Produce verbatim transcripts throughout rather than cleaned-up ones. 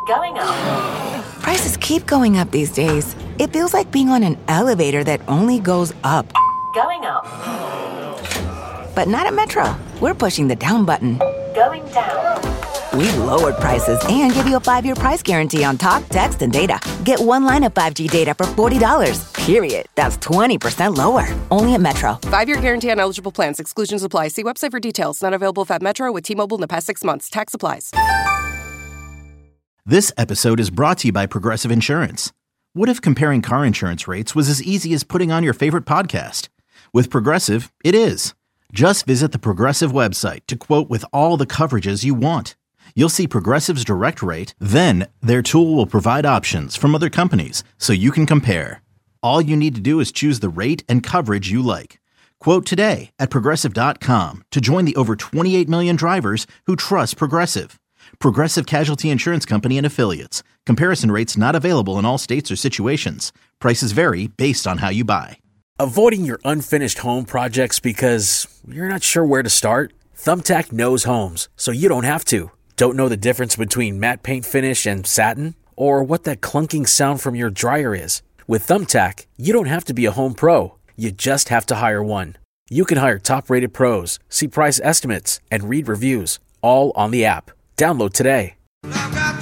Going up. Prices keep going up these days. It feels like being on an elevator that only goes up. Going up. But not at Metro. We're pushing the down button. Going down. We've lowered prices and give you a five-year price guarantee on talk, text, and data. Get one line of five G data for forty dollars. Period. That's twenty percent lower. Only at Metro. Five-year guarantee on eligible plans. Exclusions apply. See website for details. Not available at Metro with T-Mobile in the past six months. Tax applies. This episode is brought to you by Progressive Insurance. What if comparing car insurance rates was as easy as putting on your favorite podcast? With Progressive, it is. Just visit the Progressive website to quote with all the coverages you want. You'll see Progressive's direct rate, then their tool will provide options from other companies so you can compare. All you need to do is choose the rate and coverage you like. Quote today at Progressive dot com to join the over twenty-eight million drivers who trust Progressive. Progressive Casualty Insurance Company and Affiliates. Comparison rates not available in all states or situations. Prices vary based on how you buy. Avoiding your unfinished home projects because you're not sure where to start? Thumbtack knows homes, so you don't have to. Don't know the difference between matte paint finish and satin? Or what that clunking sound from your dryer is? With Thumbtack, you don't have to be a home pro. You just have to hire one. You can hire top-rated pros, see price estimates, and read reviews, all on the app. Download today. I've got to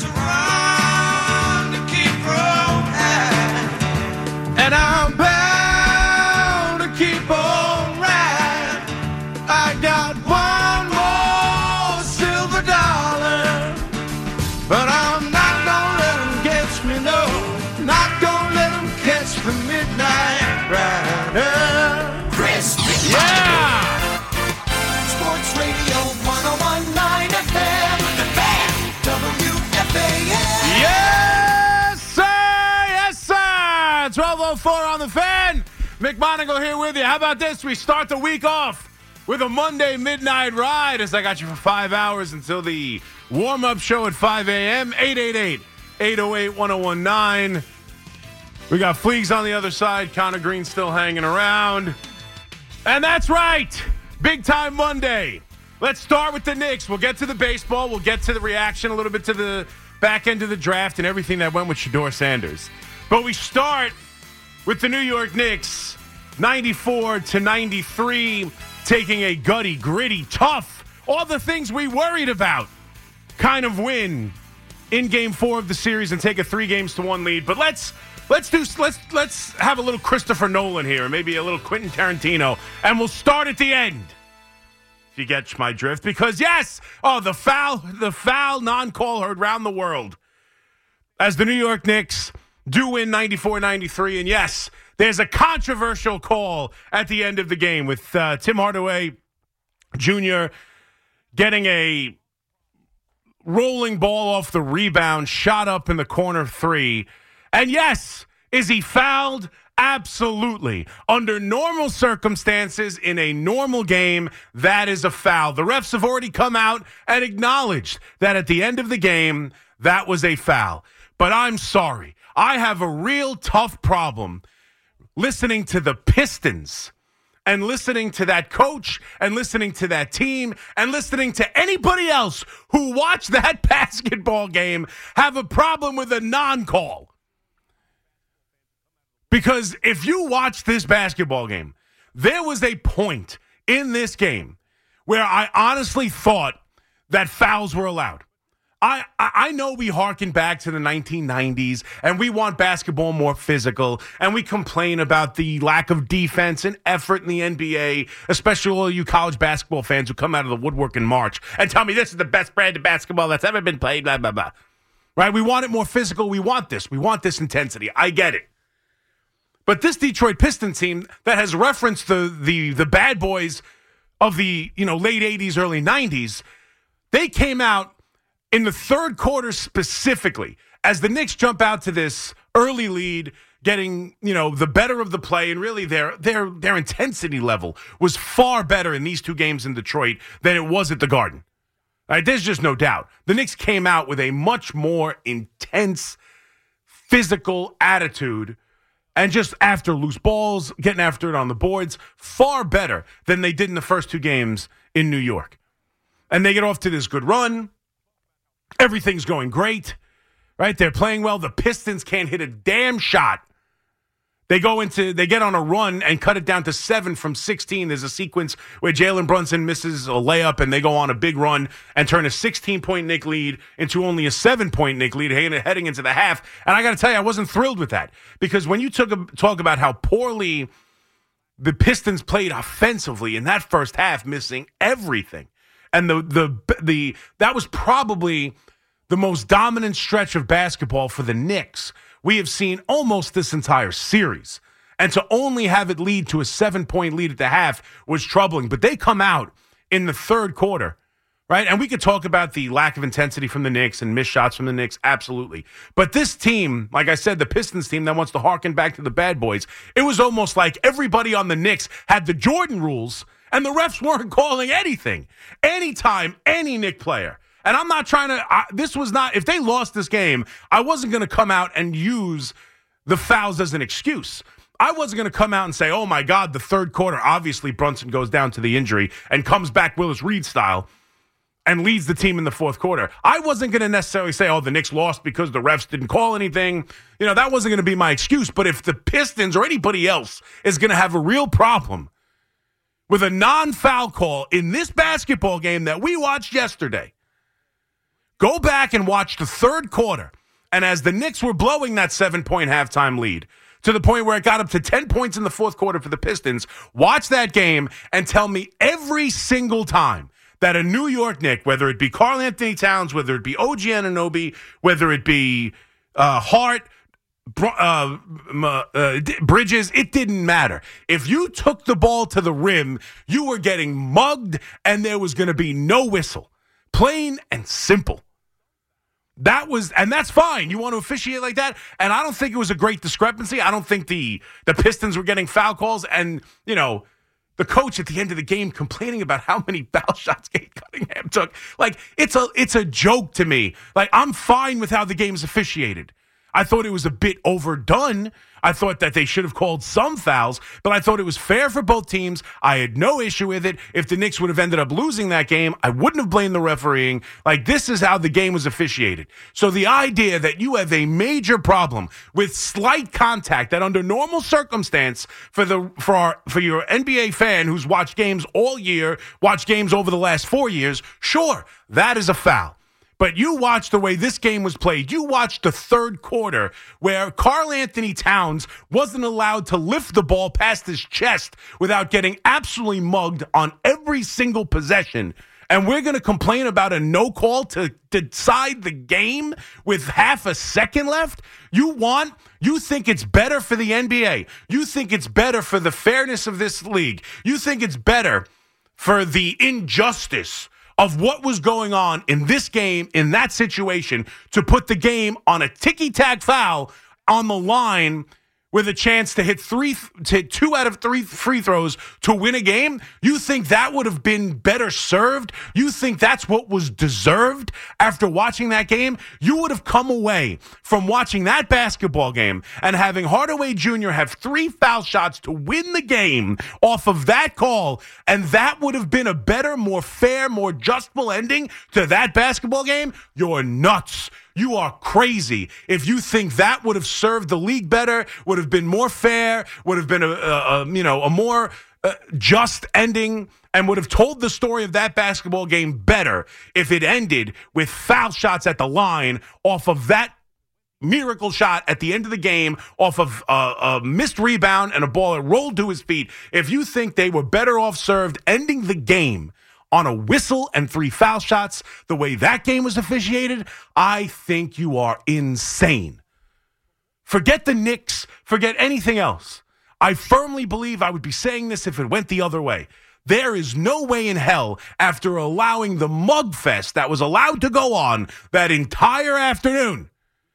run to keep from high, and I'm bound to keep on riding. I got one more silver dollar, but I'm not gonna let them catch me, no. Not gonna let them catch the midnight rider. Chris, yeah! Sports Radio one oh one point nine F M. W F A N. Yes, sir! Yes, sir! twelve oh four on the Fan. Mick Monagle here with you. How about this? We start the week off with a Monday midnight ride as I got you for five hours until the warm-up show at five a.m. eight eight eight, eight oh eight, one oh one nine. We got Fleegs on the other side. Connor Green still hanging around. And that's right! Big time Monday. Let's start with the Knicks. We'll get to the baseball. We'll get to the reaction a little bit to the back end of the draft and everything that went with Shedeur Sanders. But we start with the New York Knicks, ninety-four to ninety-three, taking a gutty, gritty, tough, all the things we worried about kind of win in game four of the series and take a three games to one lead. But let's let's do let's let's have a little Christopher Nolan here, maybe a little Quentin Tarantino, and we'll start at the end. You get my drift, because yes, oh, the foul, the foul non-call heard round the world as the New York Knicks do win ninety-four ninety-three. And yes, there's a controversial call at the end of the game with uh, Tim Hardaway Junior getting a rolling ball off the rebound, shot up in the corner three. And yes, is he fouled? Absolutely. Under normal circumstances, in a normal game, that is a foul. The refs have already come out and acknowledged that at the end of the game, that was a foul. But I'm sorry. I have a real tough problem listening to the Pistons and listening to that coach and listening to that team and listening to anybody else who watched that basketball game have a problem with a non-call. Because if you watch this basketball game, there was a point in this game where I honestly thought that fouls were allowed. I, I know we harken back to the nineteen nineties and we want basketball more physical and we complain about the lack of defense and effort in the N B A, especially all you college basketball fans who come out of the woodwork in March and tell me this is the best brand of basketball that's ever been played, blah, blah, blah. Right? We want it more physical. We want this. We want this intensity. I get it. But this Detroit Pistons team that has referenced the the the bad boys of the, you know, late eighties, early nineties, they came out in the third quarter specifically as the Knicks jump out to this early lead, getting, you know, the better of the play, and really their their their intensity level was far better in these two games in Detroit than it was at the Garden. All right, there's just no doubt. The Knicks came out with a much more intense physical attitude. And just after loose balls, getting after it on the boards, far better than they did in the first two games in New York. And they get off to this good run. Everything's going great. right? They're playing well. The Pistons can't hit a damn shot. They go into, they get on a run and cut it down to seven from sixteen. There's a sequence where Jalen Brunson misses a layup and they go on a big run and turn a sixteen-point Knick lead into only a seven-point Knick lead heading into the half. And I got to tell you, I wasn't thrilled with that because when you took a, talk about how poorly the Pistons played offensively in that first half, missing everything, and the the the that was probably the most dominant stretch of basketball for the Knicks we have seen almost this entire series. And to only have it lead to a seven-point lead at the half was troubling. But they come out in the third quarter, right? And we could talk about the lack of intensity from the Knicks and missed shots from the Knicks, absolutely. But this team, like I said, the Pistons team that wants to harken back to the bad boys, it was almost like everybody on the Knicks had the Jordan rules and the refs weren't calling anything. Anytime, any Knick player. And I'm not trying to, I, this was not, if they lost this game, I wasn't going to come out and use the fouls as an excuse. I wasn't going to come out and say, oh my God, the third quarter, obviously Brunson goes down to the injury and comes back Willis Reed style and leads the team in the fourth quarter. I wasn't going to necessarily say, oh, the Knicks lost because the refs didn't call anything. You know, that wasn't going to be my excuse. But if the Pistons or anybody else is going to have a real problem with a non-foul call in this basketball game that we watched yesterday, go back and watch the third quarter. And as the Knicks were blowing that seven-point halftime lead to the point where it got up to ten points in the fourth quarter for the Pistons, watch that game and tell me every single time that a New York Knick, whether it be Karl Anthony Towns, whether it be O G Anunoby, whether it be uh, Hart, uh, uh, Bridges, it didn't matter. If you took the ball to the rim, you were getting mugged and there was going to be no whistle. Plain and simple. That was, and that's fine. You want to officiate like that? And I don't think it was a great discrepancy. I don't think the, the Pistons were getting foul calls. And, you know, the coach at the end of the game complaining about how many foul shots Cade Cunningham took. Like, it's a, it's a joke to me. Like, I'm fine with how the game's officiated. I thought it was a bit overdone. I thought that they should have called some fouls, but I thought it was fair for both teams. I had no issue with it. If the Knicks would have ended up losing that game, I wouldn't have blamed the refereeing. Like, this is how the game was officiated. So the idea that you have a major problem with slight contact, that under normal circumstance for the for our for your N B A fan who's watched games all year, watched games over the last four years, sure, that is a foul. But you watched the way this game was played. You watched the third quarter where Karl Anthony Towns wasn't allowed to lift the ball past his chest without getting absolutely mugged on every single possession. And we're going to complain about a no call to, to decide the game with half a second left? You want, you think it's better for the N B A. You think it's better for the fairness of this league. You think it's better for the injustice of what was going on in this game, in that situation, to put the game on a ticky-tack foul on the line with a chance to hit three, to two out of three free throws to win a game? You think that would have been better served? You think that's what was deserved after watching that game? You would have come away from watching that basketball game and having Hardaway Junior have three foul shots to win the game off of that call, and that would have been a better, more fair, more justful ending to that basketball game? You're nuts. You are crazy if you think that would have served the league better, would have been more fair, would have been a, a, a you know a more uh, just ending, and would have told the story of that basketball game better if it ended with foul shots at the line off of that miracle shot at the end of the game, off of uh, a missed rebound and a ball that rolled to his feet. If you think they were better off served ending the game on a whistle and three foul shots, the way that game was officiated, I think you are insane. Forget the Knicks. Forget anything else. I firmly believe I would be saying this if it went the other way. There is no way in hell, after allowing the mugfest that was allowed to go on that entire afternoon,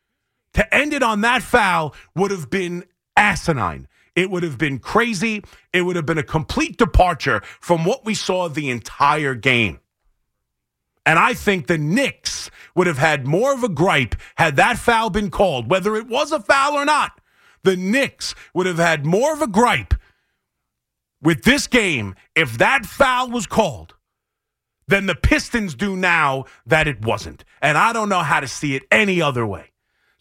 to end it on that foul would have been asinine. It would have been crazy. It would have been a complete departure from what we saw the entire game. And I think the Knicks would have had more of a gripe had that foul been called, whether it was a foul or not. The Knicks would have had more of a gripe with this game if that foul was called than the Pistons do now that it wasn't. And I don't know how to see it any other way.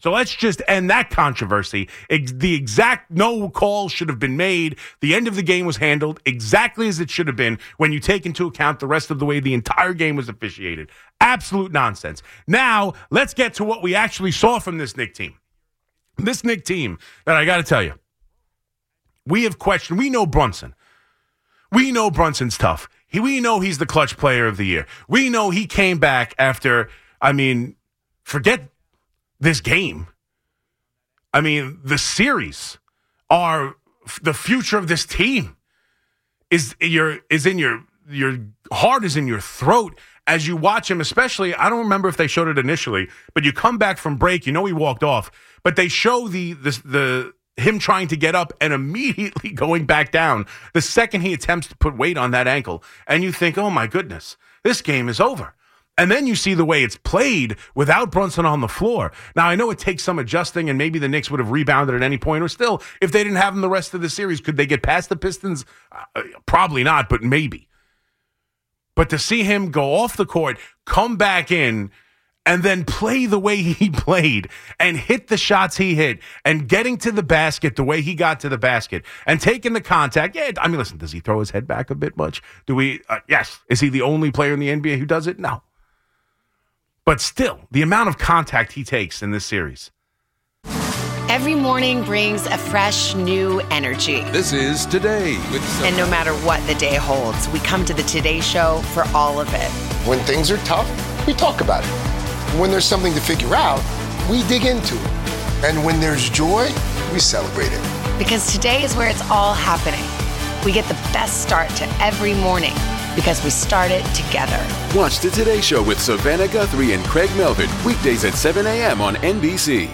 So let's just end that controversy. Ex- the exact no call should have been made. The end of the game was handled exactly as it should have been when you take into account the rest of the way the entire game was officiated. Absolute nonsense. Now, let's get to what we actually saw from this Knick team. This Knick team that I got to tell you, we have questioned. We know Brunson. We know Brunson's tough. He, we know he's the clutch player of the year. We know he came back after, I mean, forget this game. I mean, the series are the future of this team is your is in your your heart is in your throat as you watch him, especially. I don't remember if they showed it initially, but you come back from break, you know he walked off, but they show the the the him trying to get up and immediately going back down the second he attempts to put weight on that ankle, and you think, oh my goodness, this game is over. And then you see the way it's played without Brunson on the floor. Now, I know it takes some adjusting, and maybe the Knicks would have rebounded at any point, or still, if they didn't have him the rest of the series, could they get past the Pistons? Uh, probably not, but maybe. But to see him go off the court, come back in, and then play the way he played, and hit the shots he hit, and getting to the basket the way he got to the basket, and taking the contact. Yeah, I mean, listen, does he throw his head back a bit much? Do we? Uh, yes. Is he the only player in the N B A who does it? No. But still, the amount of contact he takes in this series. Every morning brings a fresh, new energy. This is Today with Sophie. And no matter what the day holds, we come to the Today Show for all of it. When things are tough, we talk about it. When there's something to figure out, we dig into it. And when there's joy, we celebrate it. Because today is where it's all happening. We get the best start to every morning because we start it together. Watch the Today Show with Savannah Guthrie and Craig Melvin, weekdays at seven a.m. on N B C.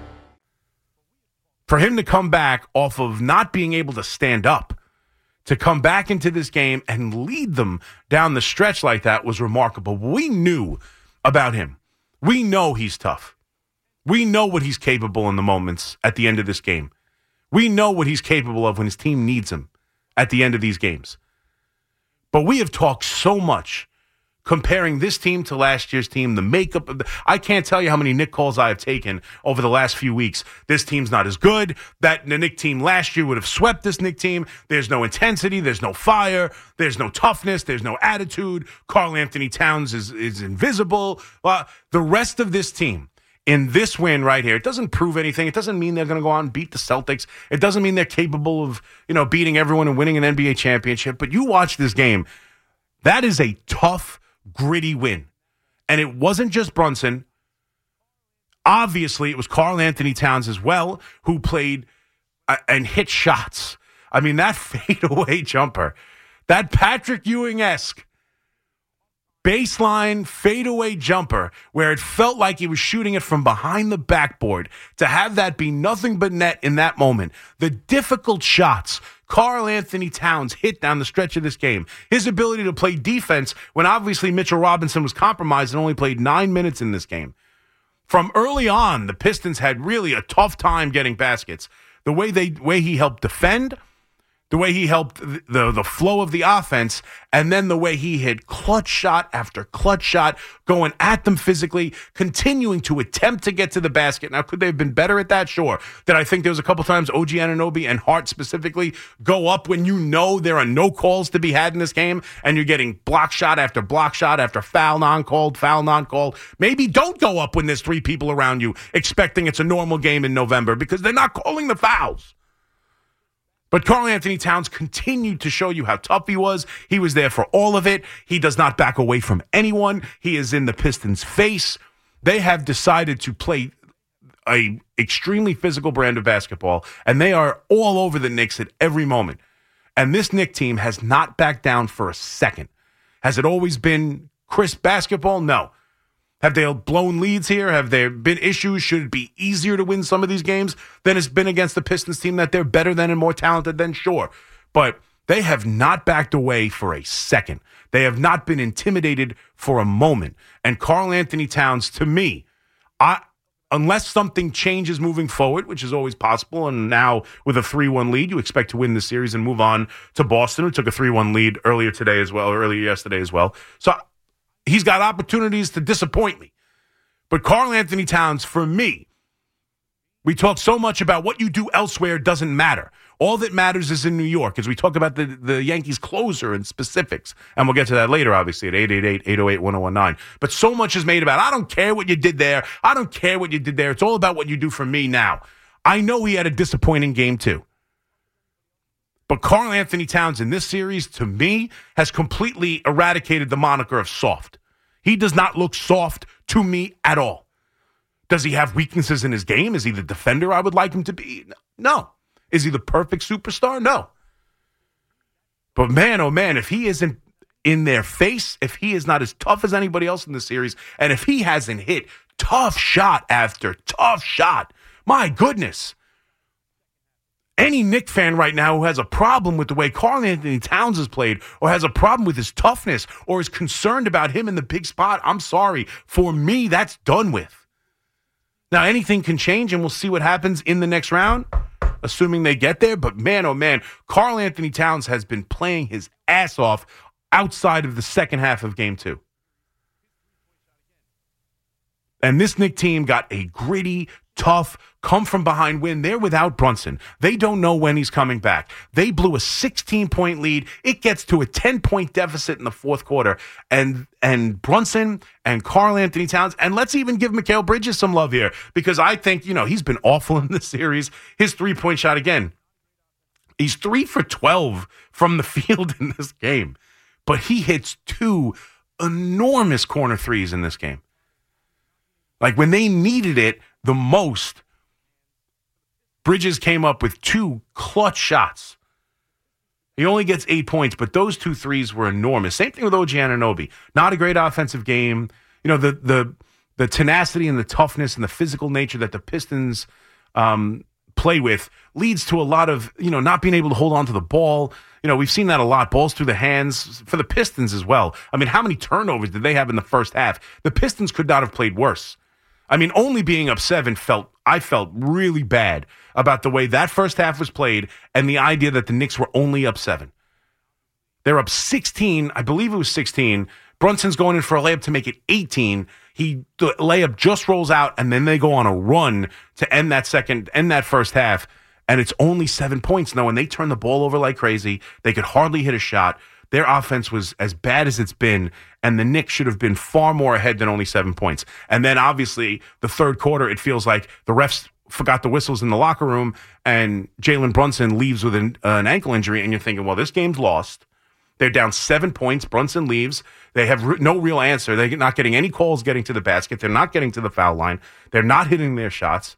For him to come back off of not being able to stand up, to come back into this game and lead them down the stretch like that was remarkable. We knew about him. We know he's tough. We know what he's capable in the moments at the end of this game. We know what he's capable of when his team needs him at the end of these games. But we have talked so much comparing this team to last year's team, the makeup of the, I can't tell you how many Knick calls I have taken over the last few weeks. This team's not as good. That the Knick team last year would have swept this Knick team. There's no intensity. There's no fire. There's no toughness. There's no attitude. Karl Anthony Towns is, is invisible. Uh, the rest of this team in this win right here, it doesn't prove anything. It doesn't mean they're going to go out and beat the Celtics. It doesn't mean they're capable of, you know, beating everyone and winning an N B A championship. But you watch this game, that is a tough, gritty win. And it wasn't just Brunson. Obviously, it was Karl Anthony Towns as well, who played uh, and hit shots. I mean, that fadeaway jumper, that Patrick Ewing-esque baseline fadeaway jumper where it felt like he was shooting it from behind the backboard, to have that be nothing but net in that moment. The difficult shots Karl Anthony Towns hit down the stretch of this game. His ability to play defense when obviously Mitchell Robinson was compromised and only played nine minutes in this game. From early on, the Pistons had really a tough time getting baskets. The way they way he helped defend, the way he helped the, the, the flow of the offense, and then the way he hit clutch shot after clutch shot, going at them physically, continuing to attempt to get to the basket. Now, could they have been better at that? Sure. Did I think there was a couple times O G Anunoby and Hart specifically go up when you know there are no calls to be had in this game, and you're getting block shot after block shot after foul non-called, foul non-called? Maybe don't go up when there's three people around you expecting it's a normal game in November, because they're not calling the fouls. But Karl Anthony Towns continued to show you how tough he was. He was there for all of it. He does not back away from anyone. He is in the Pistons' face. They have decided to play a extremely physical brand of basketball, and they are all over the Knicks at every moment. And this Knick team has not backed down for a second. Has it always been crisp basketball? No. Have they blown leads here? Have there been issues? Should it be easier to win some of these games than it's been against the Pistons team that they're better than and more talented than? Sure. But they have not backed away for a second. They have not been intimidated for a moment. And Karl Anthony Towns, to me, I, unless something changes moving forward, which is always possible, and now with a three one lead, you expect to win the series and move on to Boston, who took a three one lead earlier today as well, or earlier yesterday as well. So he's got opportunities to disappoint me. But Karl Anthony Towns, for me, We talk so much about what you do elsewhere doesn't matter. All that matters is in New York, as we talk about the, the Yankees closer and specifics. And we'll get to that later, obviously, at eight eight eight, eight oh eight, one oh one nine. But so much is made about, I don't care what you did there. I don't care what you did there. It's all about what you do for me now. I know he had a disappointing game, too. But Karl Anthony Towns in this series, to me, has completely eradicated the moniker of soft. He does not look soft to me at all. Does he have weaknesses in his game? Is he the defender I would like him to be? No. Is he the perfect superstar? No. But man, oh man, if he isn't in their face, if he is not as tough as anybody else in the series, and if he hasn't hit tough shot after tough shot, my goodness. Any Knick fan right now who has a problem with the way Karl Anthony Towns has played, or has a problem with his toughness, or is concerned about him in the big spot, I'm sorry. For me, that's done with. Now, anything can change, and we'll see what happens in the next round, assuming they get there. But man, oh man, Karl Anthony Towns has been playing his ass off outside of the second half of game two. And this Knick team got a gritty, tough, come-from-behind win. They're without Brunson. They don't know when he's coming back. They blew a sixteen-point lead. It gets to a ten-point deficit in the fourth quarter. And and Brunson and Karl Anthony Towns, and let's even give Mikal Bridges some love here, because I think, you know, he's been awful in this series. His three-point shot, again, he's three for twelve from the field in this game. But he hits two enormous corner threes in this game. Like, when they needed it the most, Bridges came up with two clutch shots. He only gets eight points, but those two threes were enormous. Same thing with O G Anunoby. Not a great offensive game. You know, the the the tenacity and the toughness and the physical nature that the Pistons um, play with leads to a lot of, you know, not being able to hold on to the ball. You know, we've seen that a lot. Balls through the hands for the Pistons as well. I mean, how many turnovers did they have in the first half? The Pistons could not have played worse. I mean, only being up seven felt, I felt really bad about the way that first half was played and the idea that the Knicks were only up seven. They're up sixteen. I believe it was sixteen. Brunson's going in for a layup to make it eighteen. He, the layup just rolls out, and then they go on a run to end that second, end that first half, and it's only seven points. Now, when they turn the ball over like crazy, they could hardly hit a shot. Their offense was as bad as it's been, and the Knicks should have been far more ahead than only seven points. And then, obviously, the third quarter, it feels like the refs forgot the whistles in the locker room, and Jalen Brunson leaves with an, uh, an ankle injury, and you're thinking, well, this game's lost. They're down seven points. Brunson leaves. They have re- no real answer. They're not getting any calls getting to the basket. They're not getting to the foul line. They're not hitting their shots.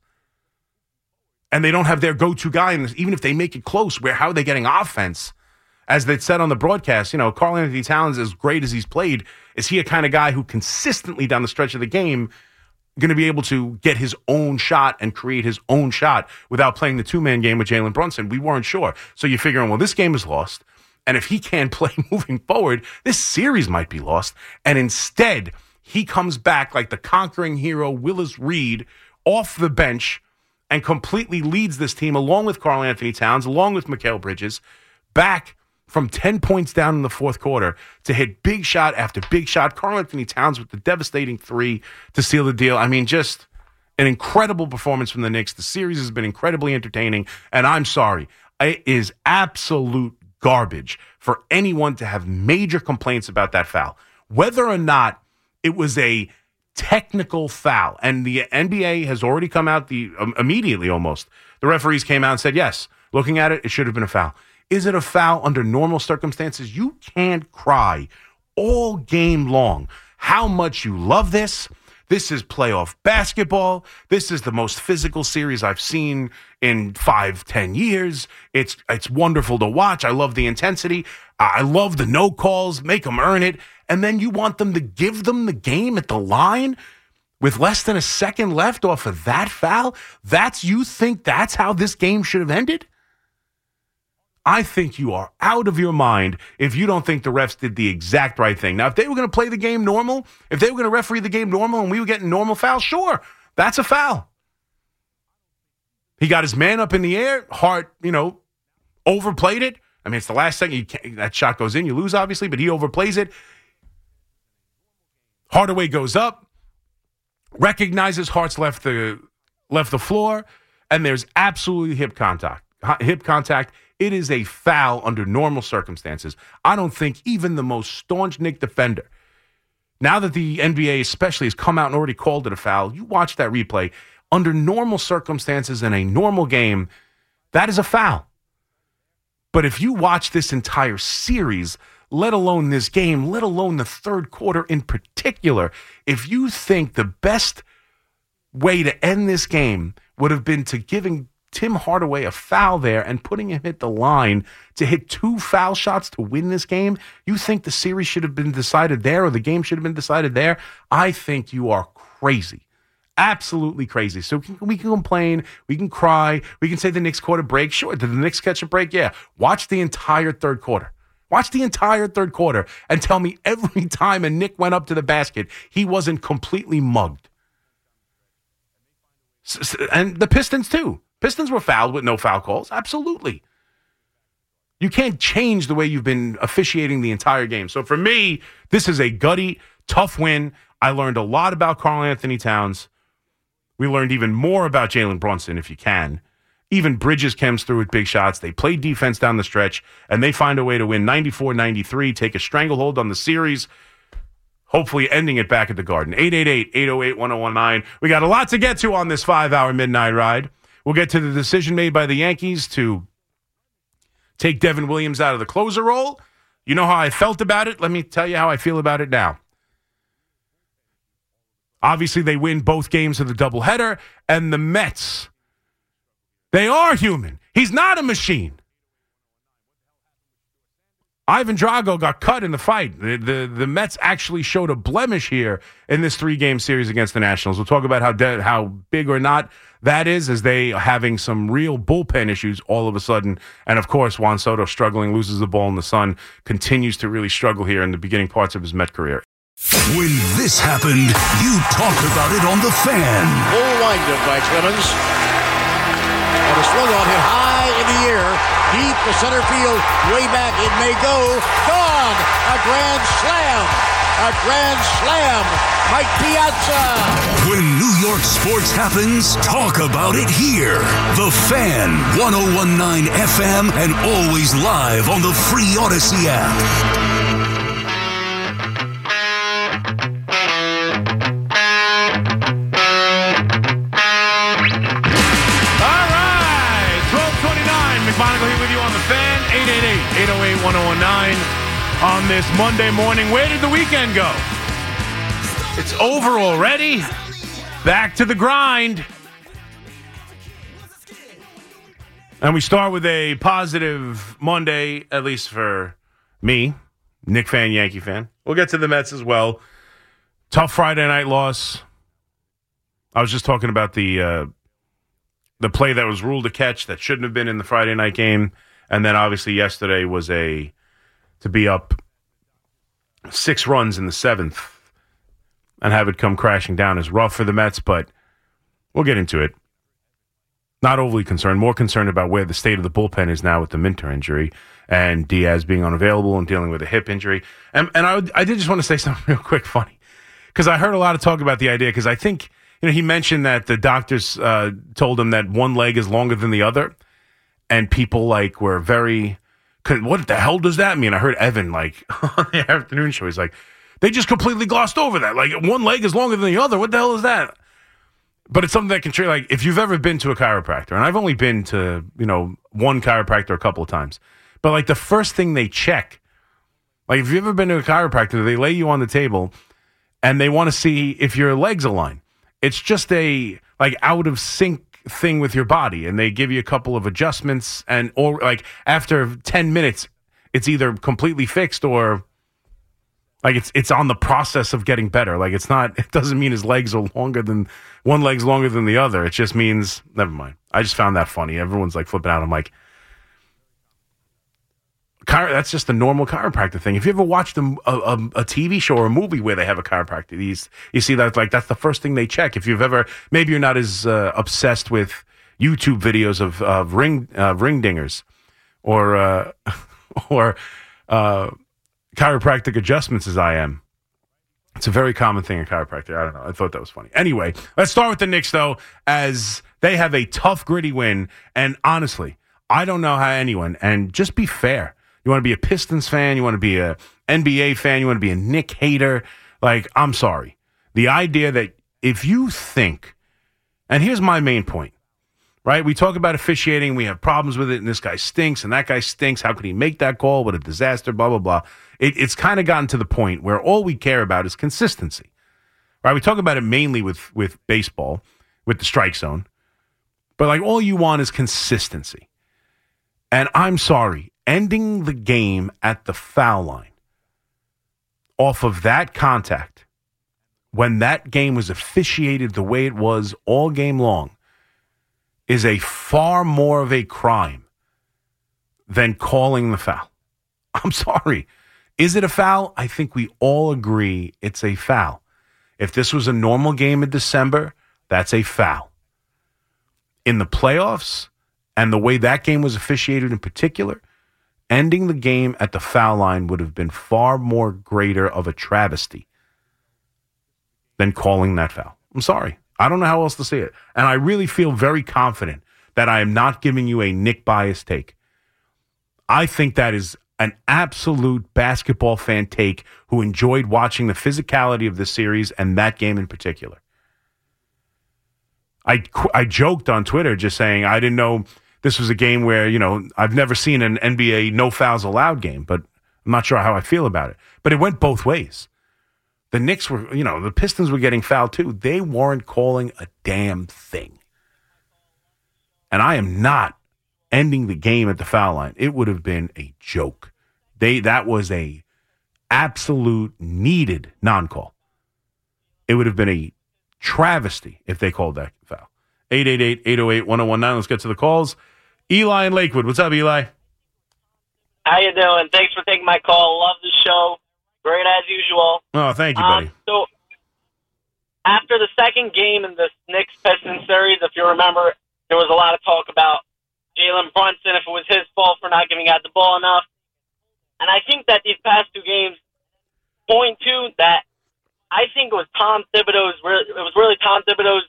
And they don't have their go-to guy. And even if they make it close, where how are they getting offense? As they said on the broadcast, you know, Karl Anthony Towns, as great as he's played, is he a kind of guy who consistently down the stretch of the game going to be able to get his own shot and create his own shot without playing the two-man game with Jalen Brunson? We weren't sure. So you're figuring, well, this game is lost. And if he can't play moving forward, this series might be lost. And instead, he comes back like the conquering hero Willis Reed off the bench and completely leads this team, along with Karl Anthony Towns, along with Mikal Bridges, back from ten points down in the fourth quarter to hit big shot after big shot. Karl Anthony Towns with the devastating three to seal the deal. I mean, just an incredible performance from the Knicks. The series has been incredibly entertaining, and I'm sorry. It is absolute garbage for anyone to have major complaints about that foul. Whether or not it was a technical foul, and the N B A has already come out the um, immediately almost. The referees came out and said, yes, looking at it, it should have been a foul. Is it a foul under normal circumstances? You can't cry all game long how much you love this. This is playoff basketball. This is the most physical series I've seen in five, ten years. It's it's wonderful to watch. I love the intensity. I love the no calls. Make them earn it. And then you want them to give them the game at the line with less than a second left off of that foul? That's, you think that's how this game should have ended? I think you are out of your mind if you don't think the refs did the exact right thing. Now, if they were going to play the game normal, if they were going to referee the game normal and we were getting normal fouls, sure, that's a foul. He got his man up in the air, Hart, you know, overplayed it. I mean, it's the last second. You can't, that shot goes in, you lose, obviously, but he overplays it. Hardaway goes up, recognizes Hart's left the left the floor, and there's absolutely hip contact, hip contact, it is a foul under normal circumstances. I don't think even the most staunch Knick defender, now that the N B A especially has come out and already called it a foul, you watch that replay, under normal circumstances in a normal game, that is a foul. But if you watch this entire series, let alone this game, let alone the third quarter in particular, if you think the best way to end this game would have been to giving Tim Hardaway a foul there and putting him hit the line to hit two foul shots to win this game, you think the series should have been decided there or the game should have been decided there? I think you are crazy. Absolutely crazy. So we can, we can complain, we can cry, we can say the Knicks caught a break. Sure, did the Knicks catch a break? Yeah. Watch the entire third quarter. Watch the entire third quarter and tell me every time a Knick went up to the basket, he wasn't completely mugged. And the Pistons too. Pistons were fouled with no foul calls. Absolutely. You can't change the way you've been officiating the entire game. So for me, this is a gutty, tough win. I learned a lot about Karl Anthony Towns. We learned even more about Jalen Brunson, if you can. Even Bridges comes through with big shots. They play defense down the stretch, and they find a way to win ninety-four ninety-three, take a stranglehold on the series, hopefully ending it back at the Garden. eight eight eight, eight oh eight, one oh one nine. We got a lot to get to on this five-hour midnight ride. We'll get to the decision made by the Yankees to take Devin Williams out of the closer role. You know how I felt about it? Let me tell you how I feel about it now. Obviously, they win both games of the doubleheader, and the Mets, they are human. He's not a machine. Ivan Drago got cut in the fight. The, the, the Mets actually showed a blemish here in this three-game series against the Nationals. We'll talk about how de- how big or not that is, as they are having some real bullpen issues all of a sudden. And, of course, Juan Soto struggling, loses the ball in the sun, continues to really struggle here in the beginning parts of his Met career. When this happened, you talked about it on The Fan. Full windup by Clemens. And a swung on hit high in the air, deep to center field, way back, it may go. Gone! A grand slam! A grand slam! Mike Piazza! When New York sports happens, talk about it here. The Fan, one oh one point nine F M, and always live on the free Odyssey app. Monaco here with you on The Fan, eight eight eight, eight oh eight, one oh one nine on this Monday morning. Where did the weekend go? It's over already. Back to the grind. And we start with a positive Monday, at least for me, Knick fan, Yankee fan. We'll get to the Mets as well. Tough Friday night loss. I was just talking about the... Uh, The play that was ruled a catch that shouldn't have been in the Friday night game. And then obviously yesterday was a to be up six runs in the seventh and have it come crashing down is rough for the Mets, but we'll get into it. Not overly concerned, more concerned about where the state of the bullpen is now with the Minter injury and Diaz being unavailable and dealing with a hip injury. And, and I, I did just want to say something real quick funny because I heard a lot of talk about the idea because I think You know, he mentioned that the doctors uh, told him that one leg is longer than the other, and people like were very, what the hell does that mean? I heard Evan like on the afternoon show. He's like, they just completely glossed over that. Like one leg is longer than the other. What the hell is that? But it's something that can treat like if you've ever been to a chiropractor, and I've only been to you know one chiropractor a couple of times, but like the first thing they check, like if you've ever been to a chiropractor, they lay you on the table, and they want to see if your legs align. It's just a like out of sync thing with your body, and they give you a couple of adjustments, and or like after ten minutes, it's either completely fixed or like it's it's on the process of getting better. Like it's not. It doesn't mean his legs are longer than one leg's longer than the other. It just means never mind. I just found that funny. Everyone's like flipping out. I'm like, chiro- that's just a normal chiropractor thing. If you ever watched a, a, a T V show or a movie where they have a chiropractor, these you see that like that's the first thing they check. If you've ever, maybe you're not as uh, obsessed with YouTube videos of of ring uh, ring dingers or uh, or uh, chiropractic adjustments as I am. It's a very common thing in chiropractic. I don't know. I thought that was funny. Anyway, let's start with the Knicks, though, as they have a tough, gritty win. And honestly, I don't know how anyone, and just be fair. You want to be a Pistons fan, you want to be a N B A fan, you want to be a Knick hater. Like, I'm sorry. The idea that if you think, and here's my main point, right? We talk about officiating, we have problems with it, and this guy stinks, and that guy stinks. How could he make that call? What a disaster, blah, blah, blah. It, it's kind of gotten to the point where all we care about is consistency, right? We talk about it mainly with, with baseball, with the strike zone, but like all you want is consistency. And I'm sorry, ending the game at the foul line off of that contact when that game was officiated the way it was all game long is a far more of a crime than calling the foul. I'm sorry. Is it a foul? I think we all agree it's a foul. If this was a normal game in December, that's a foul. In the playoffs, and the way that game was officiated in particular, ending the game at the foul line would have been far more greater of a travesty than calling that foul. I'm sorry. I don't know how else to say it. And I really feel very confident that I am not giving you a Knick bias take. I think that is an absolute basketball fan take who enjoyed watching the physicality of this series and that game in particular. I, I joked on Twitter just saying I didn't know this was a game where, you know, I've never seen an N B A no fouls allowed game, but I'm not sure how I feel about it. But it went both ways. The Knicks were, you know, the Pistons were getting fouled too. They weren't calling a damn thing. And I am not ending the game at the foul line. It would have been a joke. They that was a absolute needed non-call. It would have been a travesty if they called that foul. eight eight eight, eight oh eight, one oh one nine. Let's get to the calls. Eli in Lakewood. What's up, Eli? How you doing? Thanks for taking my call. Love the show. Great as usual. Oh, thank you, buddy. Um, so, after the second game in the Knicks-Pistons series, if you remember, there was a lot of talk about Jalen Brunson, if it was his fault for not giving out the ball enough. And I think that these past two games point to that. I think it was Tom Thibodeau's. It was really Tom Thibodeau's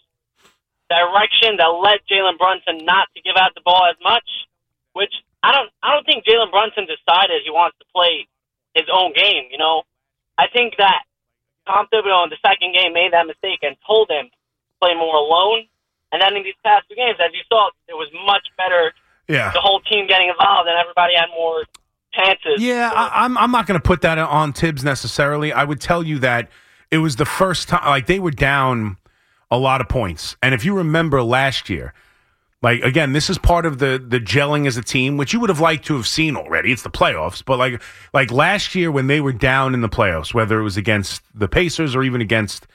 direction that led Jalen Brunson not to give out the ball as much. Which I don't. I don't think Jalen Brunson decided he wants to play his own game. You know, I think that Tom Thibodeau in the second game made that mistake and told him to play more alone. And then in these past two games, as you saw, it was much better. Yeah. The whole team getting involved, and everybody had more chances. Yeah, I, I'm I'm not going to put that on Tibbs necessarily. I would tell you that it was the first time, like they were down a lot of points. And if you remember last year, like, again, this is part of the the gelling as a team, which you would have liked to have seen already. It's the playoffs. But like like last year when they were down in the playoffs, whether it was against the Pacers or even against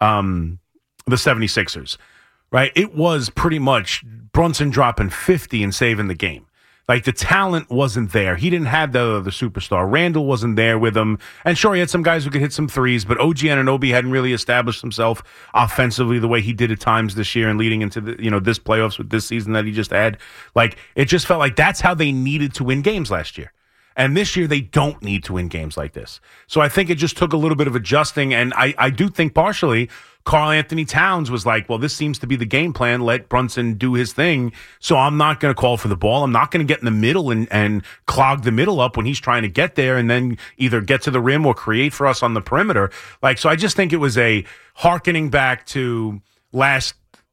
um, the seventy-sixers, right? It was pretty much Brunson dropping fifty and saving the game. Like, the talent wasn't there. He didn't have the the superstar. Randall wasn't there with him. And sure, he had some guys who could hit some threes, but O G Anunoby hadn't really established himself offensively the way he did at times this year and leading into the, you know, this playoffs with this season that he just had. Like, it just felt like that's how they needed to win games last year. And this year, they don't need to win games like this. So I think it just took a little bit of adjusting. And I, I do think partially Karl Anthony Towns was like, well, this seems to be the game plan. Let Brunson do his thing. So I'm not going to call for the ball. I'm not going to get in the middle and, and clog the middle up when he's trying to get there and then either get to the rim or create for us on the perimeter. Like, so I just think it was a hearkening back to last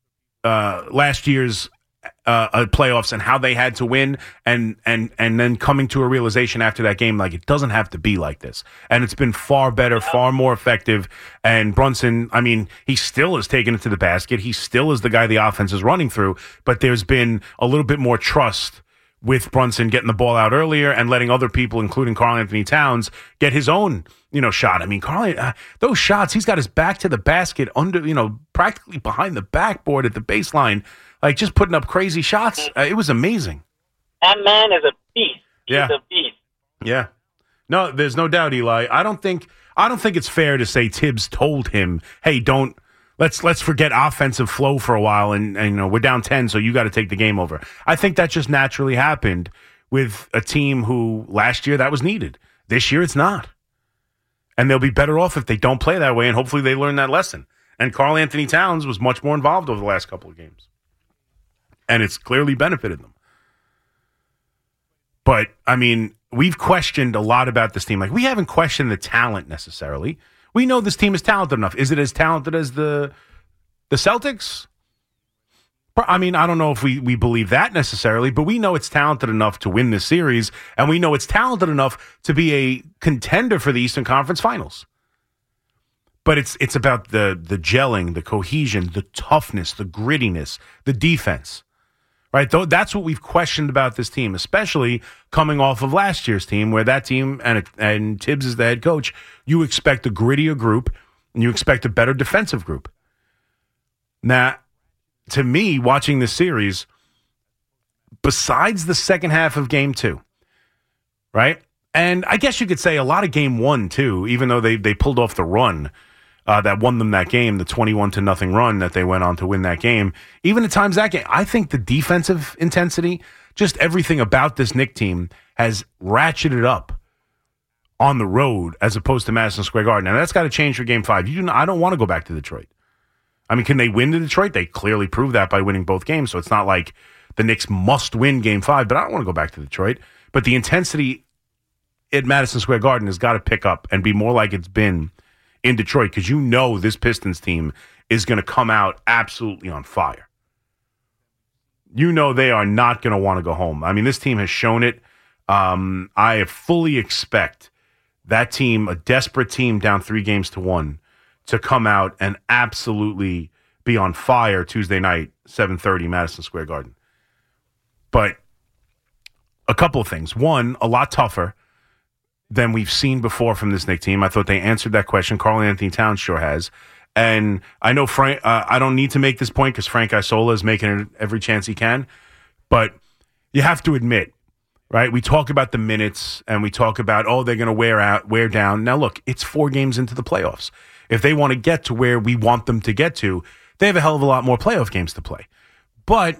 uh, last year's Uh, uh, playoffs and how they had to win, and and and then coming to a realization after that game, like, it doesn't have to be like this, and it's been far better, far more effective. And Brunson, I mean, he still is taking it to the basket. He still is the guy the offense is running through, but there's been a little bit more trust with Brunson getting the ball out earlier and letting other people, including Karl Anthony Towns, get his own, you know, shot. I mean, Karl, uh, those shots, he's got his back to the basket, under, you know, practically behind the backboard at the baseline. Like, just putting up crazy shots. Uh, it was amazing. That man is a beast. He's yeah. a beast. Yeah. No, there's no doubt, Eli. I don't think I don't think it's fair to say Tibbs told him, hey, don't let's let's forget offensive flow for a while and, and you know, we're down ten, so you got to take the game over. I think that just naturally happened with a team who last year that was needed. This year it's not. And they'll be better off if they don't play that way, and hopefully they learn that lesson. And Karl Anthony Towns was much more involved over the last couple of games. And it's clearly benefited them. But, I mean, we've questioned a lot about this team. Like, we haven't questioned the talent necessarily. We know this team is talented enough. Is it as talented as the the Celtics? I mean, I don't know if we, we believe that necessarily, but we know it's talented enough to win this series, and we know it's talented enough to be a contender for the Eastern Conference Finals. But it's it's about the the gelling, the cohesion, the toughness, the grittiness, the defense. Right? Though that's what we've questioned about this team, especially coming off of last year's team, where that team and and Tibbs is the head coach, you expect a grittier group and you expect a better defensive group. Now, to me, watching this series, besides the second half of game two, right? And I guess you could say a lot of game one, too, even though they, they pulled off the run uh, that won them that game, the twenty-one to nothing run that they went on to win that game. Even at times that game, I think the defensive intensity, just everything about this Knick team has ratcheted up on the road as opposed to Madison Square Garden. And that's got to change for game five. You do not, I don't want to go back to Detroit. I mean, can they win to Detroit? They clearly proved that by winning both games. So it's not like the Knicks must win game five, but I don't want to go back to Detroit. But the intensity at Madison Square Garden has got to pick up and be more like it's been in Detroit, because you know this Pistons team is going to come out absolutely on fire. You know they are not going to want to go home. I mean, this team has shown it. Um, I fully expect that team, a desperate team down three games to one, to come out and absolutely be on fire Tuesday night, seven thirty, Madison Square Garden. But a couple of things. One, a lot tougher than we've seen before from this Knicks team. I thought they answered that question. Karl Anthony Towns sure has. And I know Frank, uh, I don't need to make this point because Frank Isola is making it every chance he can. But you have to admit, right? We talk about the minutes and we talk about, oh, they're going to wear out, wear down. Now, look, it's four games into the playoffs. If they want to get to where we want them to get to, they have a hell of a lot more playoff games to play. But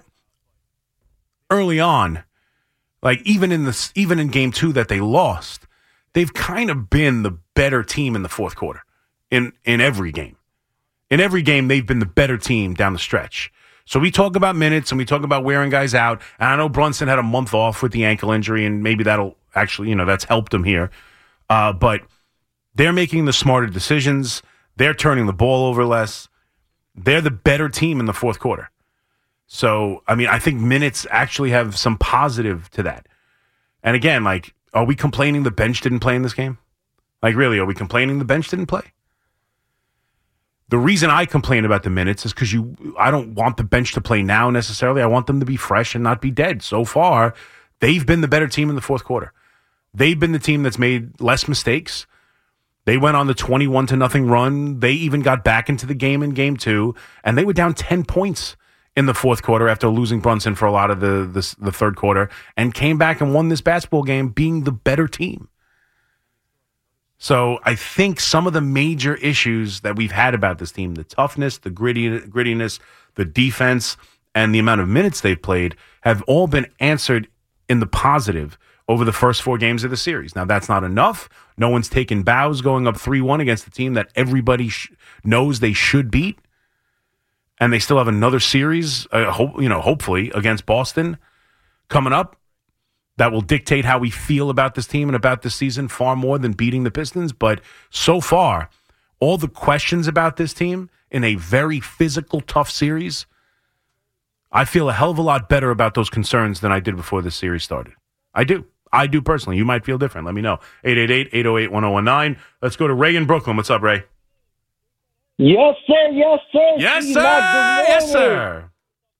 early on, like even in the even in game two that they lost, they've kind of been the better team in the fourth quarter in, in every game. In every game, they've been the better team down the stretch. So we talk about minutes and we talk about wearing guys out. And I know Brunson had a month off with the ankle injury, and maybe that'll actually, you know, that's helped him here. Uh, but they're making the smarter decisions. They're turning the ball over less. They're the better team in the fourth quarter. So, I mean, I think minutes actually have some positive to that. And again, like, are we complaining the bench didn't play in this game? Like, really, are we complaining the bench didn't play? The reason I complain about the minutes is because you, I don't want the bench to play now necessarily. I want them to be fresh and not be dead. So far, they've been the better team in the fourth quarter. They've been the team that's made less mistakes. They went on the twenty-one to nothing run. They even got back into the game in game two, and they were down ten points in the fourth quarter after losing Brunson for a lot of the, the, the third quarter, and came back and won this basketball game being the better team. So I think some of the major issues that we've had about this team, the toughness, the gritty, grittiness, the defense, and the amount of minutes they've played have all been answered in the positive over the first four games of the series. Now, that's not enough. No one's taken bows going up three one against the team that everybody sh- knows they should beat. And they still have another series, uh, hope, you know, hopefully, against Boston coming up that will dictate how we feel about this team and about this season far more than beating the Pistons. But so far, all the questions about this team in a very physical, tough series, I feel a hell of a lot better about those concerns than I did before this series started. I do. I do personally. You might feel different. Let me know. eight eight eight, eight oh eight, one oh one nine. Let's go to Ray in Brooklyn. What's up, Ray? Yes, sir. Yes, sir. Yes, Steve, sir. Yes, sir.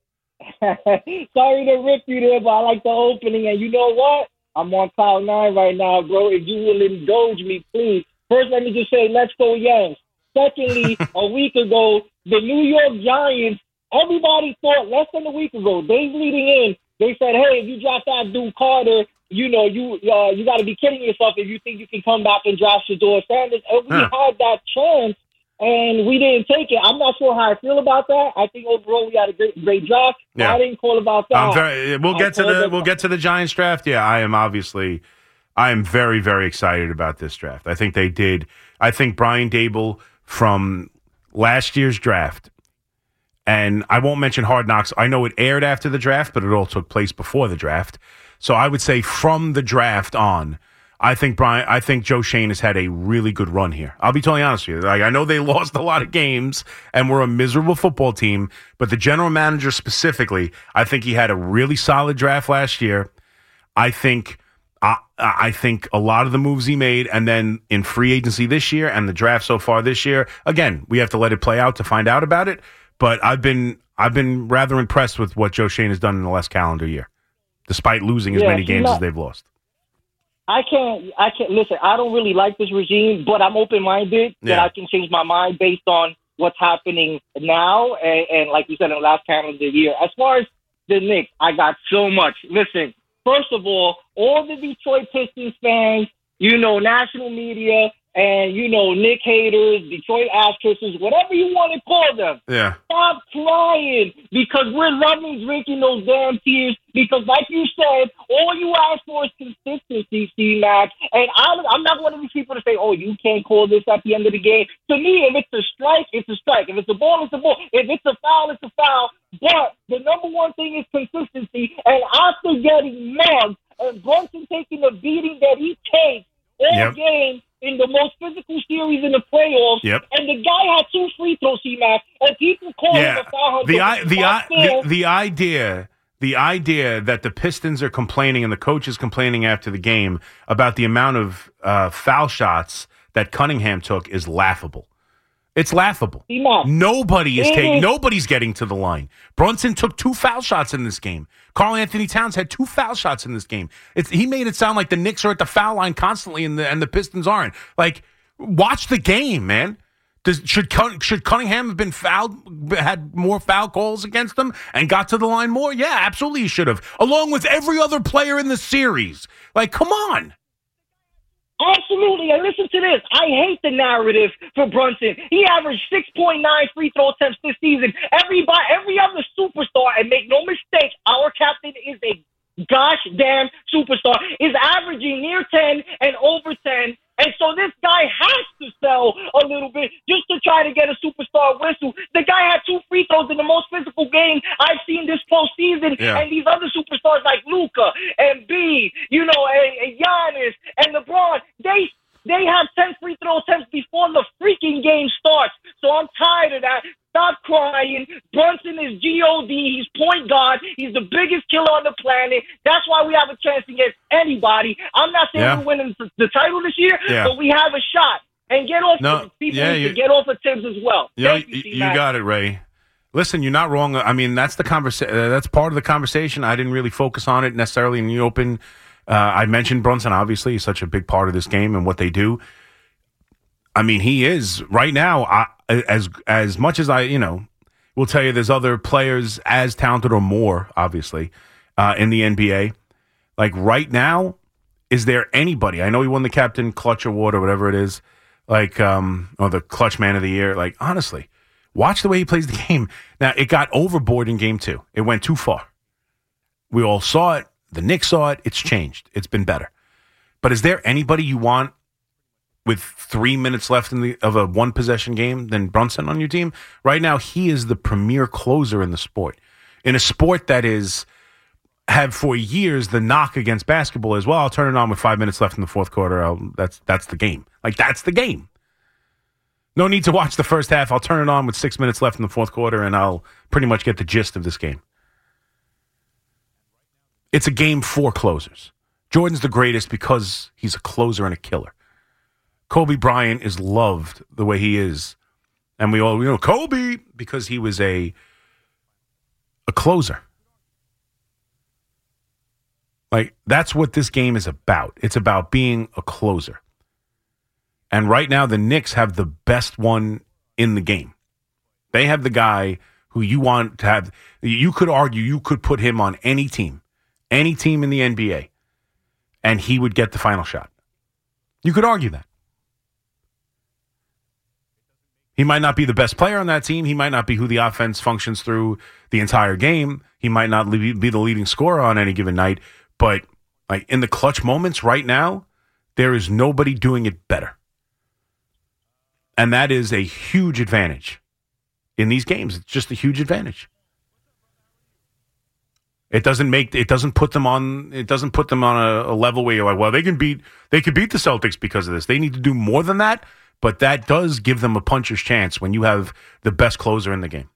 Sorry to rip you there, but I like the opening. And you know what? I'm on cloud nine right now, bro. If you will indulge me, please. First, let me just say, let's go Yanks. Secondly, a week ago, the New York Giants, everybody thought less than a week ago, days leading in, they said, hey, if you drop that dude Carter, you know, you uh, you got to be kidding yourself if you think you can come back and draft Shedeur Sanders. And we huh. had that chance, and we didn't take it. I'm not sure how I feel about that. I think overall we had a great, great draft. Yeah. I didn't call about that. I'm very, we'll get I to the we'll get to the Giants draft. Yeah, I am obviously, I am very very excited about this draft. I think they did I think Brian Daboll from last year's draft, and I won't mention Hard Knocks. I know it aired after the draft, but it all took place before the draft. So I would say from the draft on, I think Brian, I think Joe Schoen has had a really good run here. I'll be totally honest with you. Like, I know they lost a lot of games and were a miserable football team, but the general manager specifically, I think he had a really solid draft last year. I think I, I think a lot of the moves he made, and then in free agency this year and the draft so far this year, again, we have to let it play out to find out about it. But I've been I've been rather impressed with what Joe Schoen has done in the last calendar year, despite losing as Yeah, many he's games not- as they've lost. I can't, I can't, listen, I don't really like this regime, but I'm open-minded that Yeah. I can change my mind based on what's happening now and, and like you said, in the last calendar year. As far as the Knicks, I got so much. Listen, first of all, all the Detroit Pistons fans, you know, national media, and, you know, Nick haters, Detroit ass kissers, whatever you want to call them. Yeah. Stop crying because we're loving drinking those damn tears because, like you said, all you ask for is consistency, C-Mac. And I'm, I'm not one of these people to say, oh, you can't call this at the end of the game. To me, if it's a strike, it's a strike. If it's a ball, it's a ball. If it's a foul, it's a foul. But the number one thing is consistency. And after getting mugged and Brunson taking the beating that he takes all Yep. game, in the most physical series in the playoffs, Yep. and the guy had two free throws, C-Mac, and people call him Yeah, a foul hunter. the I, which is the, not I, fair. the the idea the idea that the Pistons are complaining and the coach is complaining after the game about the amount of uh, foul shots that Cunningham took is laughable. It's laughable. Nobody is It taking. is- Nobody's getting to the line. Brunson took two foul shots in this game. Karl Anthony Towns had two foul shots in this game. It's, he made it sound like the Knicks are at the foul line constantly, and the and the Pistons aren't. Like, watch the game, man. Does, should Cun- should Cunningham have been fouled, had more foul calls against them, and got to the line more? Yeah, absolutely, he should have. Along with every other player in the series. Like, come on. Absolutely, and listen to this. I hate the narrative for Brunson. He averaged six point nine free throw attempts this season. Everybody, every other superstar, and make no mistake, our captain is a gosh damn superstar, is averaging near ten and over ten. And so this guy has to sell a little bit just to try to get a superstar whistle. The guy had two free throws in the most physical game I've seen this postseason. Yeah. And these other superstars like Luka and B, you know, and, and Giannis and LeBron, they they have ten free throw attempts before the freaking game starts. So I'm tired of that. Stop crying. Brunson is G O D. He's point guard. He's the biggest killer on the planet. That's why we have a chance against anybody. I'm not saying Yeah. we're winning the the title this year, Yeah. but we have a shot. And get off No, the people yeah, need to you- get off of Tibbs as well. You, know, Thank you, you, C-Mac. you got it, Ray. Listen, you're not wrong. I mean, that's the conversa- uh, That's part of the conversation. I didn't really focus on it necessarily in the open. Uh, I mentioned Brunson, obviously. He's such a big part of this game and what they do. I mean, he is right now, I, as as much as I, you know, will tell you there's other players as talented or more, obviously, uh, in the N B A. Like right now, is there anybody? I know he won the Captain Clutch Award or whatever it is, like, um, or the Clutch Man of the Year. Like, honestly, watch the way he plays the game. Now, it got overboard in game two. It went too far. We all saw it. The Knicks saw it. It's changed. It's been better. But is there anybody you want with three minutes left in the of a one possession game than Brunson on your team? Right now, he is the premier closer in the sport. In a sport that is have for years the knock against basketball as well. I'll turn it on with five minutes left in the fourth quarter. I'll, that's that's the game. Like that's the game. No need to watch the first half. I'll turn it on with six minutes left in the fourth quarter, and I'll pretty much get the gist of this game. It's a game for closers. Jordan's the greatest because he's a closer and a killer. Kobe Bryant is loved the way he is. And we all, you know, Kobe, because he was a a closer. Like, that's what this game is about. It's about being a closer. And right now, the Knicks have the best one in the game. They have the guy who you want to have. You could argue you could put him on any team, any team in the N B A, and he would get the final shot. You could argue that. He might not be the best player on that team. He might not be who the offense functions through the entire game. He might not be the leading scorer on any given night. But like in the clutch moments right now, there is nobody doing it better. And that is a huge advantage in these games. It's just a huge advantage. It doesn't make it doesn't put them on it doesn't put them on a, a level where you're like, well, they can beat they could beat the Celtics because of this. They need to do more than that, but that does give them a puncher's chance when you have the best closer in the game.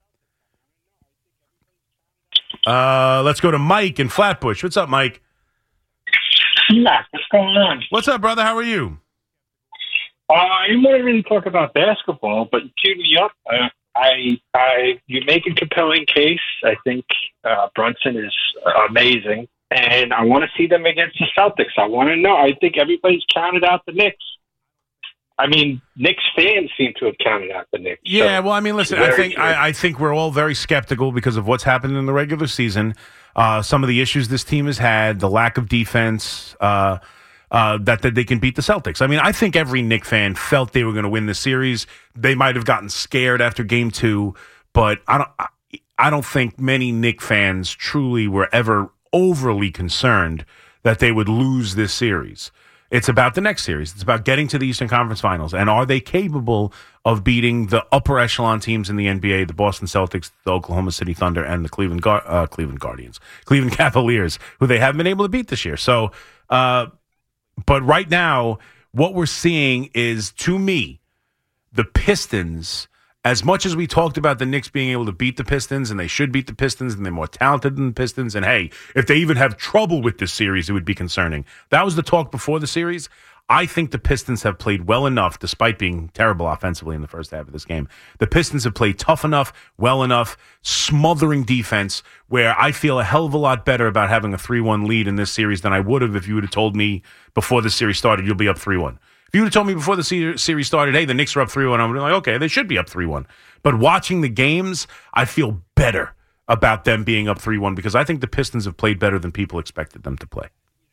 Uh, let's go to Mike in Flatbush. What's up, Mike? Yeah, what's going on? What's up, brother? How are you? Uh, I didn't want to really talk about basketball, but you queued me up. Uh, I, I, you make a compelling case. I think uh, Brunson is amazing, and I want to see them against the Celtics. I want to know. I think everybody's counted out the Knicks. I mean, Knicks fans seem to have counted out the Knicks. Yeah, so well, I mean, listen, I think I, I think we're all very skeptical because of what's happened in the regular season. Uh, some of the issues this team has had, the lack of defense, uh, uh, that, that they can beat the Celtics. I mean, I think every Knicks fan felt they were going to win this series. They might have gotten scared after game two, but I don't, I, I don't think many Knicks fans truly were ever overly concerned that they would lose this series. It's about the next series. It's about getting to the Eastern Conference Finals. And are they capable of beating the upper echelon teams in the N B A, the Boston Celtics, the Oklahoma City Thunder, and the Cleveland Gar- uh, Cleveland Guardians, Cleveland Cavaliers, who they haven't been able to beat this year. So, uh, but right now, what we're seeing is, to me, the Pistons, as much as we talked about the Knicks being able to beat the Pistons, and they should beat the Pistons, and they're more talented than the Pistons, and hey, if they even have trouble with this series, it would be concerning. That was the talk before the series. I think the Pistons have played well enough, despite being terrible offensively in the first half of this game. The Pistons have played tough enough, well enough, smothering defense, where I feel a hell of a lot better about having a three one lead in this series than I would have if you would have told me before the series started, you'll be up three one. If you would have told me before the series started, hey, the Knicks are up three one, I would have been like, okay, they should be up three one. But watching the games, I feel better about them being up three one because I think the Pistons have played better than people expected them to play.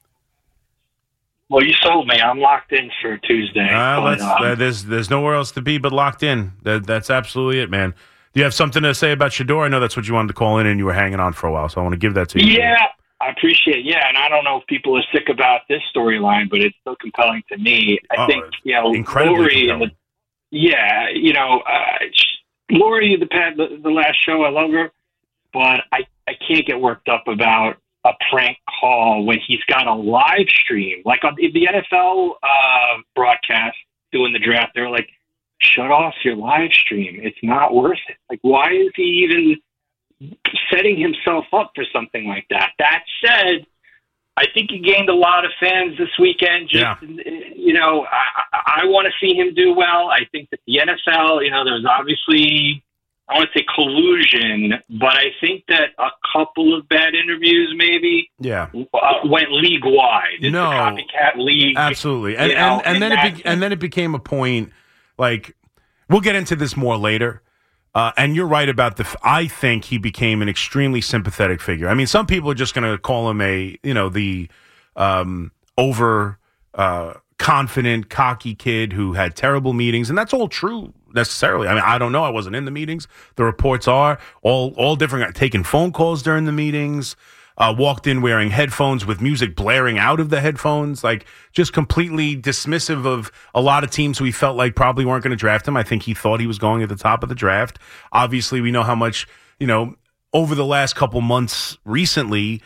Well, you sold me. I'm locked in for Tuesday. Uh, but, let's, um, uh, there's there's nowhere else to be but locked in. That, that's absolutely it, man. Do you have something to say about Shedeur? I know that's what you wanted to call in, and you were hanging on for a while, so I want to give that to you. Yeah, I appreciate it. Yeah, and I don't know if people are sick about this storyline, but it's so compelling to me. I Oh, think, you know, incredibly Lori and the, yeah, you know, uh, Lori, the, the the last show, I love her, but I, I can't get worked up about a prank call when he's got a live stream. Like on the N F L uh, broadcast doing the draft, they're like, shut off your live stream. It's not worth it. Like, why is he even setting himself up for something like that? That said, I think he gained a lot of fans this weekend. Just, Yeah. you know, I, I want to see him do well. I think that the N F L, you know, there's obviously, I want to say collusion, but I think that a couple of bad interviews maybe Yeah. uh, went league-wide. It's No. a copycat league. Absolutely. And, you know, and, and, and then it that- be, and then it became a point, like, we'll get into this more later. Uh, and you're right about the, f- I think he became an extremely sympathetic figure. I mean, some people are just going to call him a, you know, the um, over uh, confident, cocky kid who had terrible meetings. And that's all true necessarily. I mean, I don't know. I wasn't in the meetings. The reports are all, all different, taking phone calls during the meetings. Uh, walked in wearing headphones with music blaring out of the headphones, like just completely dismissive of a lot of teams who he felt like probably weren't going to draft him. I think he thought he was going at the top of the draft. Obviously, we know how much, you know, over the last couple months recently,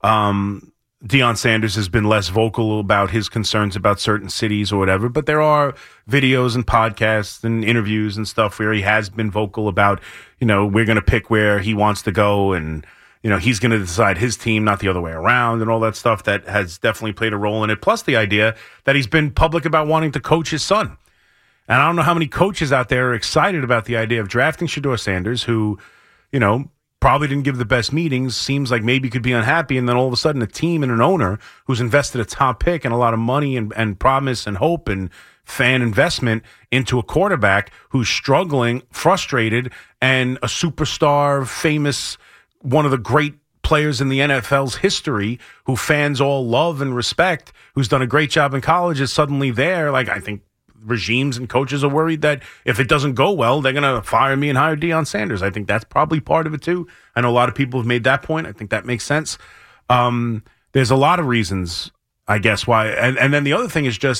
um, Deion Sanders has been less vocal about his concerns about certain cities or whatever, but there are videos and podcasts and interviews and stuff where he has been vocal about, you know, we're going to pick where he wants to go and, you know, he's going to decide his team, not the other way around and all that stuff that has definitely played a role in it. Plus the idea that he's been public about wanting to coach his son. And I don't know how many coaches out there are excited about the idea of drafting Shedeur Sanders, who, you know, probably didn't give the best meetings, seems like maybe could be unhappy. And then all of a sudden a team and an owner who's invested a top pick and a lot of money and, and promise and hope and fan investment into a quarterback who's struggling, frustrated, and a superstar, famous, one of the great players in the N F L's history who fans all love and respect, who's done a great job in college, is suddenly there. Like, I think regimes and coaches are worried that if it doesn't go well, they're going to fire me and hire Deion Sanders. I think that's probably part of it too. I know a lot of people have made that point. I think that makes sense. Um, there's a lot of reasons, I guess, why. And, and then the other thing is just,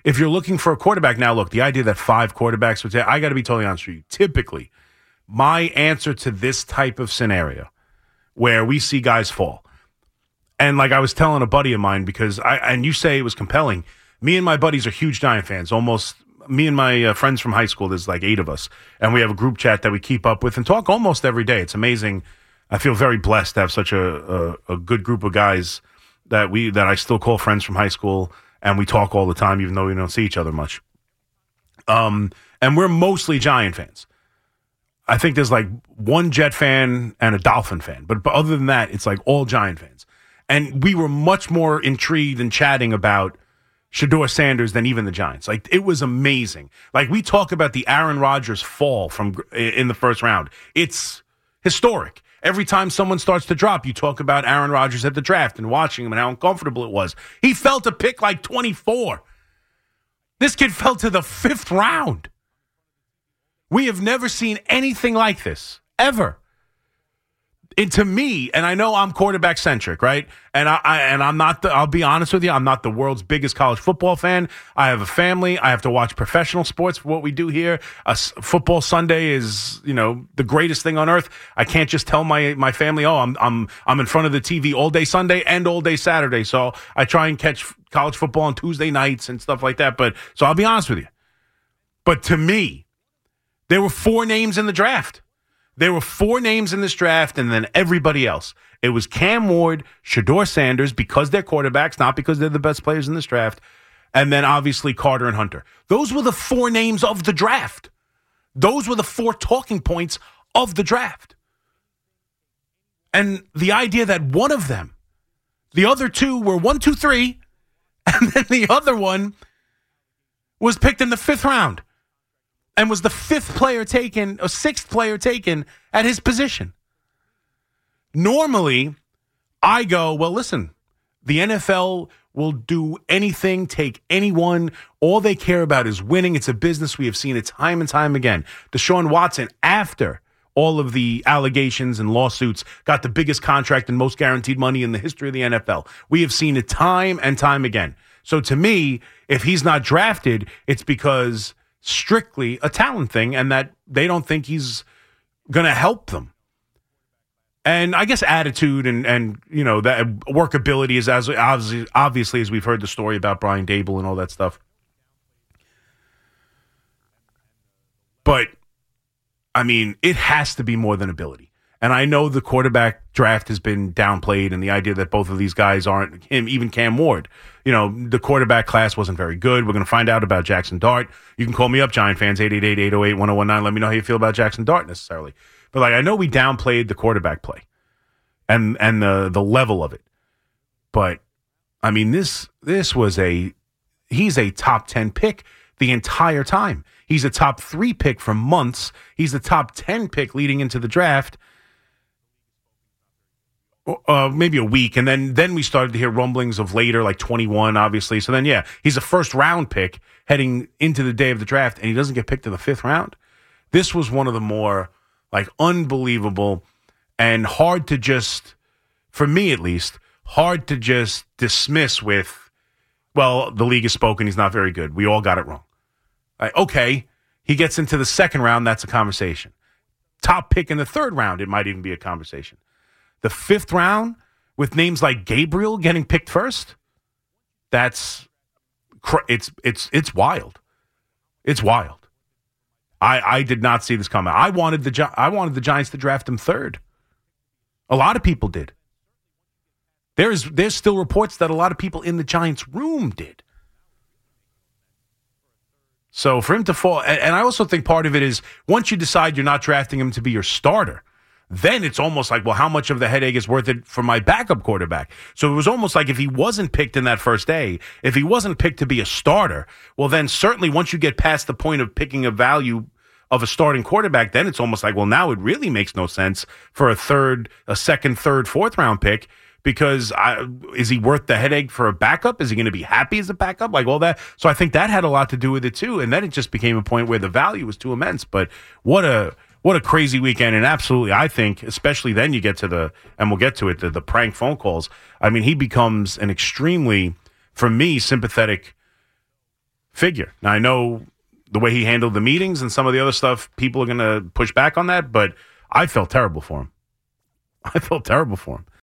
if you're looking for a quarterback now, look, the idea that five quarterbacks would say, I got to be totally honest with you. Typically, my answer to this type of scenario where we see guys fall, and like I was telling a buddy of mine, because I, and you say it was compelling. Me and my buddies are huge Giant fans. Almost me and my uh, friends from high school, there's like eight of us, and we have a group chat that we keep up with and talk almost every day. It's amazing. I feel very blessed to have such a, a, a good group of guys that we that I still call friends from high school. And we talk all the time, even though we don't see each other much. Um, and we're mostly Giant fans. I think there's like one Jet fan and a Dolphin fan. But, but other than that, it's like all Giant fans. And we were much more intrigued and chatting about Shedeur Sanders than even the Giants. Like, it was amazing. Like, we talk about the Aaron Rodgers fall from in the first round. It's historic. Every time someone starts to drop, you talk about Aaron Rodgers at the draft and watching him and how uncomfortable it was. He fell to pick like twenty-four. This kid fell to the fifth round. We have never seen anything like this, ever. And to me, and I know I'm quarterback centric, right? And I, I and I'm not the, I'll be honest with you, I'm not the world's biggest college football fan. I have a family. I have to watch professional sports for what we do here. A s- football Sunday is, you know, the greatest thing on earth. I can't just tell my my family, "Oh, I'm I'm I'm in front of the T V all day Sunday and all day Saturday." So I try and catch college football on Tuesday nights and stuff like that. But so I'll be honest with you. But to me, there were four names in the draft. There were four names in this draft, and then everybody else. It was Cam Ward, Shedeur Sanders, because they're quarterbacks, not because they're the best players in this draft, and then obviously Carter and Hunter. Those were the four names of the draft. Those were the four talking points of the draft. And the idea that one of them, the other two were one, two, three, and then the other one was picked in the fifth round. And was the fifth player taken, or sixth player taken at his position. Normally, I go, well, listen, the N F L will do anything, take anyone. All they care about is winning. It's a business. We have seen it time and time again. Deshaun Watson, after all of the allegations and lawsuits, got the biggest contract and most guaranteed money in the history of the N F L. We have seen it time and time again. So to me, if he's not drafted, it's because strictly a talent thing and that they don't think he's going to help them. And I guess attitude and, and you know, that workability is as obviously, obviously, as we've heard the story about Brian Dable and all that stuff. But, I mean, it has to be more than ability. And I know the quarterback draft has been downplayed and the idea that both of these guys aren't him, even Cam Ward. You know, the quarterback class wasn't very good. We're going to find out about Jackson Dart. You can call me up, Giant fans, eight eight eight, eight oh eight, one oh one nine. Let me know how you feel about Jackson Dart necessarily. But, like, I know we downplayed the quarterback play and and the, the level of it. But, I mean, this this was a – he's a top ten pick the entire time. He's a top three pick for months. He's a top ten pick leading into the draft. Uh, maybe a week, and then then we started to hear rumblings of later, like twenty-one, obviously. So then, yeah, he's a first-round pick heading into the day of the draft, and he doesn't get picked in the fifth round. This was one of the more, like, unbelievable and hard to just, for me at least, hard to just dismiss with, well, the league has spoken, he's not very good. We all got it wrong. Like, okay, he gets into the second round, that's a conversation. Top pick in the third round, it might even be a conversation. The fifth round, with names like Gabriel getting picked first, that's it's it's it's wild. It's wild. I I did not see this coming. I wanted the I wanted the Giants to draft him third. A lot of people did. There is there's still reports that a lot of people in the Giants room did. So for him to fall, and I also think part of it is once you decide you're not drafting him to be your starter, then it's almost like, well, how much of the headache is worth it for my backup quarterback? So it was almost like if he wasn't picked in that first day, if he wasn't picked to be a starter, well, then certainly once you get past the point of picking a value of a starting quarterback, then it's almost like, well, now it really makes no sense for a third, a second, third, fourth round pick because I, is he worth the headache for a backup? Is he going to be happy as a backup? Like all that. So I think that had a lot to do with it too. And then it just became a point where the value was too immense. But what a... What a crazy weekend, and absolutely, I think, especially then you get to the, and we'll get to it, the, the prank phone calls. I mean, he becomes an extremely, for me, sympathetic figure. Now, I know the way he handled the meetings and some of the other stuff, people are going to push back on that, but I felt terrible for him. I felt terrible for him.